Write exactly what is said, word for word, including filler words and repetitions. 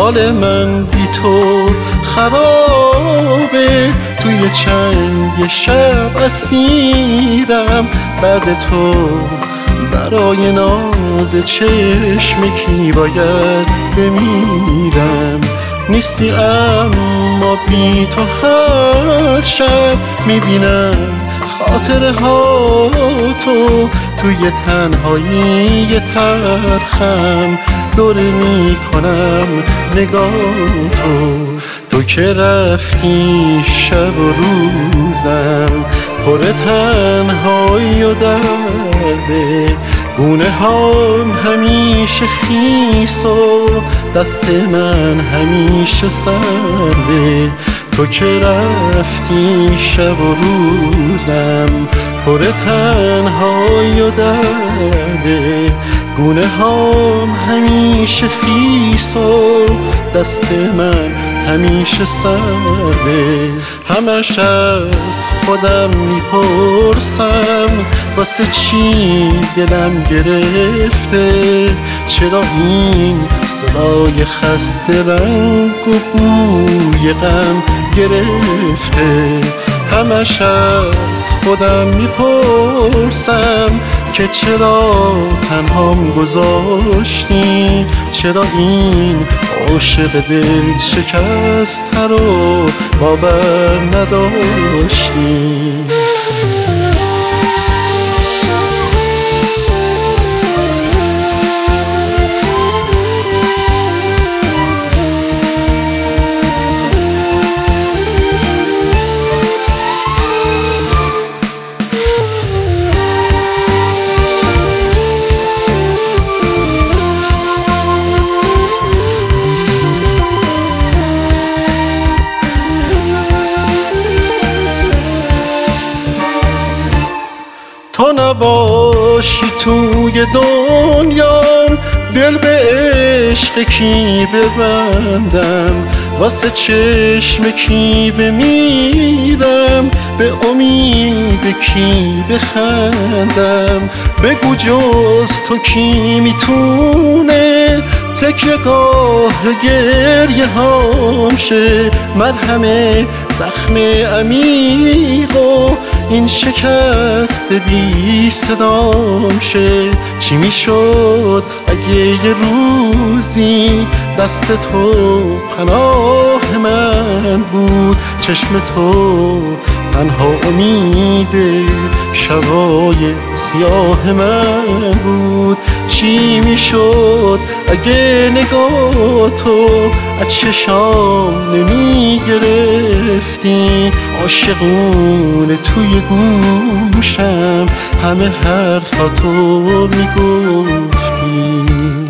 حال من بی تو خرابه، توی چنگ شب اسیرم. بعد تو برای ناز چشم کی باید بمیرم. نیستی اما بی تو هر شب میبینم خاطره ها تو، توی تنهایی ترخم دوره میکنم نگاه تو. تو که رفتی شب و روزم پر تنهایی و درده، گونه هام همیشه خیس و دست من همیشه سرده. تو که رفتی شب و روزم پر تنهایی و درده، گونه هام همیشه خیس و دست من همیشه سرده. همش از خودم میپرسم واسه چی دلم گرفته، چرا این صدای خسته رنگ و بوی غم گرفته. همش از خودم میپرسم که چرا تنهام گذاشتی، چرا این عاشق دل شکسته رو باور نداشتی. تو نباشی توی دنیام دل به عشق کی ببندم، واسه چشم کی بمیرم، به امید کی بخندم. بگو جز تو کی میتونه تکیه گاه گریه هام شه، مرهم زخم عمیق و این شکست بی صدام شه. چی میشد اگه یه روزی دست تو پناه من بود، چشم تو تنها امید شبای سیاه من بود. چی میشد اگه نگاه تو از چشام نمی گرفتی، عاشقونه توی گوشم همه حرفاتو میگفتی.